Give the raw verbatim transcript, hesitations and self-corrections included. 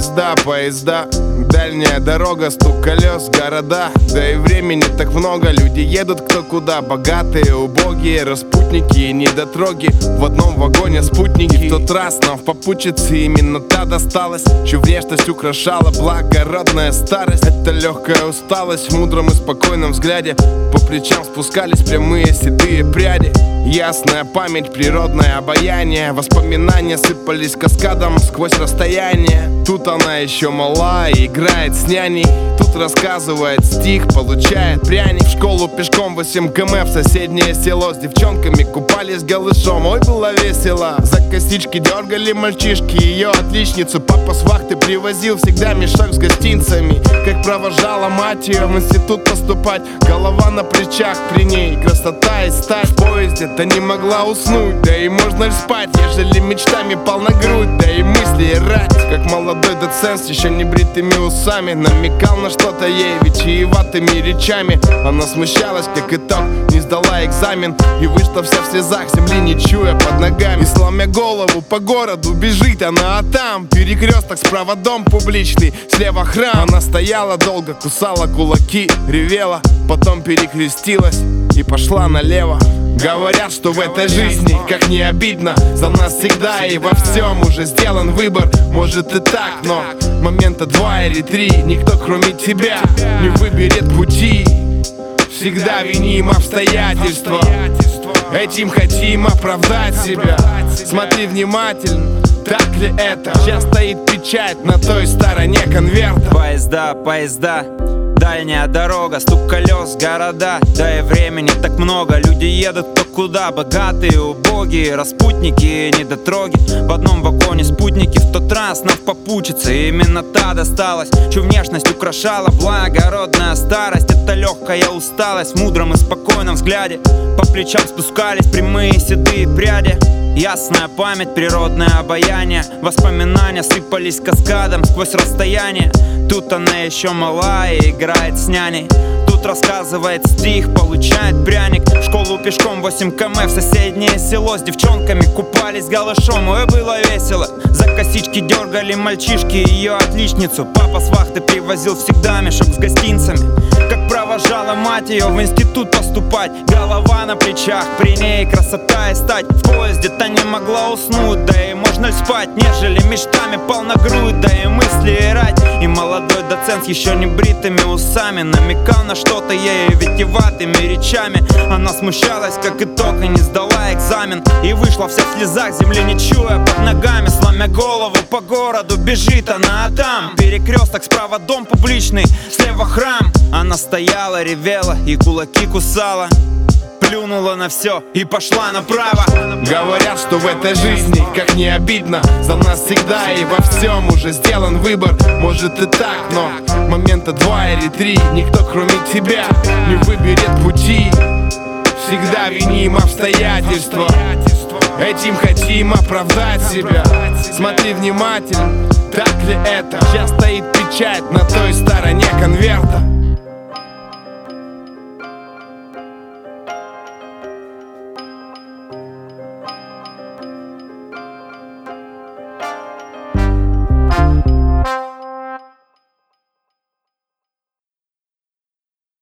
Поезда, поезда, дальняя дорога, стук колес, города. Да и времени так много, люди едут кто куда. Богатые, убогие, распутники и недотроги. В одном вагоне спутники. И в тот раз нам в попутчице именно та досталась, чью внешность украшала благородная старость. Это легкая усталость в мудром и спокойном взгляде. По плечам спускались прямые седые пряди. Ясная память, природное обаяние. Воспоминания сыпались каскадом сквозь расстояние. Тут она еще мала и играет с няней. Тут рассказывает стих, получает пряник. В школу пешком восемь километров в соседнее село. С девчонками купались голышом, ой, было весело. За косички дергали мальчишки ее отличницу. Папа с вахты привозил всегда мешок с гостинцами. Как провожала мать ее в институт поступать. Голова на плечах при ней, красота и стать. В поезде-то не могла уснуть, да и можно ли спать, ежели мечтами полна грудь, да и мысли и рать. Как молодой доцент с еще не бритыми усами намекал на что-то ей витиеватыми речами. Она смущалась, как итог, не сдала экзамен и вышла вся в слезах, земли не чуя под ногами. И сломя голову по городу бежит она, а там перекресток справа дом публичный, слева храм. Она стояла долго, кусала кулаки, ревела, потом перекрестилась и пошла налево. Говорят, что в этой жизни, как не обидно, за нас всегда и во всем уже сделан выбор. Может и так, но момента два или три никто кроме тебя не выберет пути. Всегда виним обстоятельства, этим хотим оправдать себя. Смотри внимательно, так ли это? Сейчас стоит печать на той стороне конверта. Поезда, поезда, дальняя дорога, стук колес, города. Да и времени так много, люди едут кто куда. Богатые, убогие, распутники, недотроги. В одном вагоне спутники, в тот раз нам в попутчице именно та досталась, чью внешность украшала благородная старость. Это легкая усталость в мудром и спокойном взгляде. По плечам спускались прямые седые пряди. Ясная память, природное обаяние. Воспоминания сыпались каскадом сквозь расстояние. Тут она еще мала и играет с няней. Тут рассказывает стих, получает пряник. В школу пешком восемь километров в соседнее село. С девчонками купались голышом, ой, было весело. За косички дергали мальчишки ее отличницу. Папа с вахты привозил всегда мешок с гостинцами. Как провожала мать ее в институт поступать. Голова на плечах, при ней красота и стать. В поезде-то не могла уснуть, да и можно ли спать, нежели мечтами полна грудь, да и мысли и рать. И молодой доцент с еще не бритыми усами намекал на что-то ей витиеватыми речами. Она смущалась, как итог, и не сдала экзамен и вышла вся в слезах, земли не чуя под ногами. Сломя голову по городу бежит она, а там перекресток справа дом публичный, слева храм. Она стояла, ревела и кулаки кусала, плюнула на все и пошла направо. Говорят, что в этой жизни, как не обидно, за нас всегда и во всем уже сделан выбор. Может и так, но момента два или три никто кроме тебя не выберет пути. Всегда виним обстоятельства, этим хотим оправдать себя. Смотри внимательно, так ли это? Сейчас стоит печать на той стороне конверта.